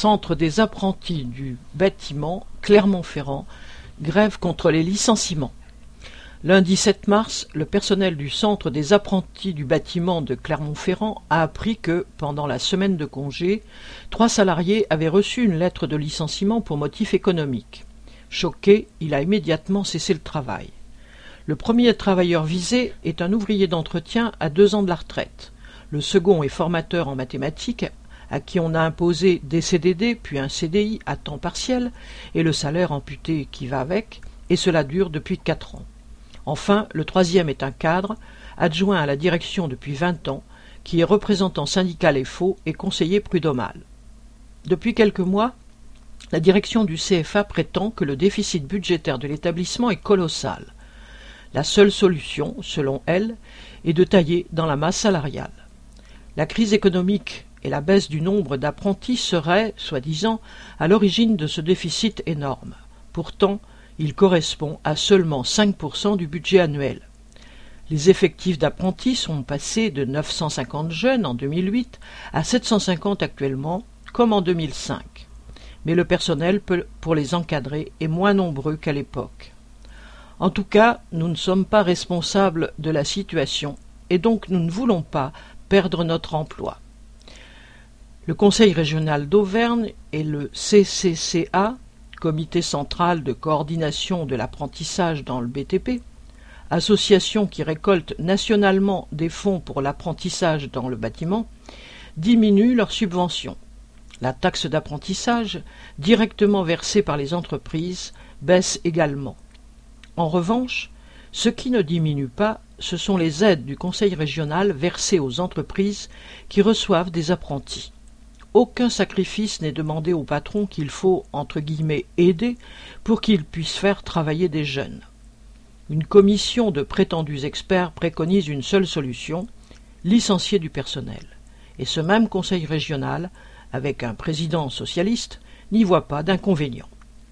Centre des apprentis du bâtiment Clermont-Ferrand grève contre les licenciements. Lundi 7 mars, le personnel du Centre des apprentis du bâtiment de Clermont-Ferrand a appris que, pendant la semaine de congé, 3 salariés avaient reçu une lettre de licenciement pour motif économique. Choqué, il a immédiatement cessé le travail. Le premier travailleur visé est un ouvrier d'entretien à 2 ans de la retraite. Le second est formateur en mathématiques, à qui on a imposé des CDD puis un CDI à temps partiel et le salaire amputé qui va avec, et cela dure depuis 4 ans. Enfin, le troisième est un cadre, adjoint à la direction depuis 20 ans, qui est représentant syndical FO et conseiller prud'homal. Depuis quelques mois, la direction du CFA prétend que le déficit budgétaire de l'établissement est colossal. La seule solution, selon elle, est de tailler dans la masse salariale. La crise économique et la baisse du nombre d'apprentis seraient, soi-disant, à l'origine de ce déficit énorme. Pourtant, il correspond à seulement 5% du budget annuel. Les effectifs d'apprentis sont passés de 950 jeunes en 2008 à 750 actuellement, comme en 2005. Mais le personnel pour les encadrer est moins nombreux qu'à l'époque. En tout cas, nous ne sommes pas responsables de la situation et donc nous ne voulons pas perdre notre emploi. Le Conseil régional d'Auvergne et le CCCA, Comité central de coordination de l'apprentissage dans le BTP, association qui récolte nationalement des fonds pour l'apprentissage dans le bâtiment, diminuent leurs subventions. La taxe d'apprentissage, directement versée par les entreprises, baisse également. En revanche, ce qui ne diminue pas, ce sont les aides du Conseil régional versées aux entreprises qui reçoivent des apprentis. Aucun sacrifice n'est demandé au patron qu'il faut, entre guillemets, aider pour qu'il puisse faire travailler des jeunes. Une commission de prétendus experts préconise une seule solution, licencier du personnel. Et ce même conseil régional, avec un président socialiste, n'y voit pas d'inconvénient.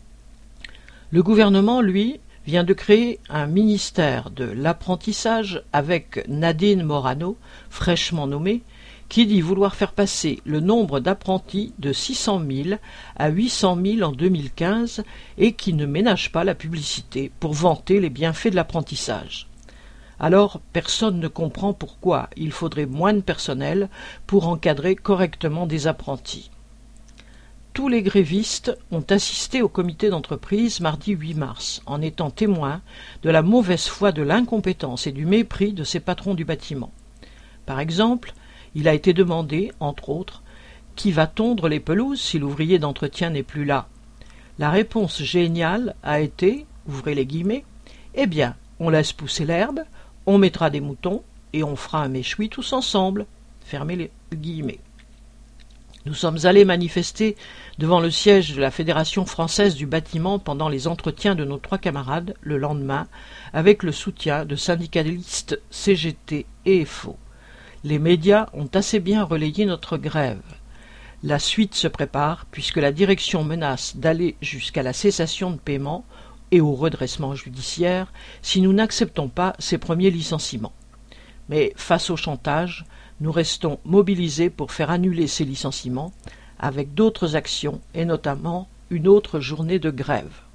Le gouvernement, lui, vient de créer un ministère de l'apprentissage avec Nadine Morano, fraîchement nommée, qui dit vouloir faire passer le nombre d'apprentis de 600 000 à 800 000 en 2015 et qui ne ménage pas la publicité pour vanter les bienfaits de l'apprentissage. Alors, personne ne comprend pourquoi il faudrait moins de personnel pour encadrer correctement des apprentis. Tous les grévistes ont assisté au comité d'entreprise mardi 8 mars, en étant témoins de la mauvaise foi, de l'incompétence et du mépris de ces patrons du bâtiment. Par exemple, il a été demandé, entre autres, qui va tondre les pelouses si l'ouvrier d'entretien n'est plus là. La réponse géniale a été, ouvrez les guillemets, eh bien, on laisse pousser l'herbe, on mettra des moutons et on fera un méchoui tous ensemble, fermez les guillemets. Nous sommes allés manifester devant le siège de la Fédération française du bâtiment pendant les entretiens de nos 3 camarades le lendemain, avec le soutien de syndicalistes CGT et FO. Les médias ont assez bien relayé notre grève. La suite se prépare puisque la direction menace d'aller jusqu'à la cessation de paiement et au redressement judiciaire si nous n'acceptons pas ces premiers licenciements. Mais face au chantage, nous restons mobilisés pour faire annuler ces licenciements avec d'autres actions et notamment une autre journée de grève.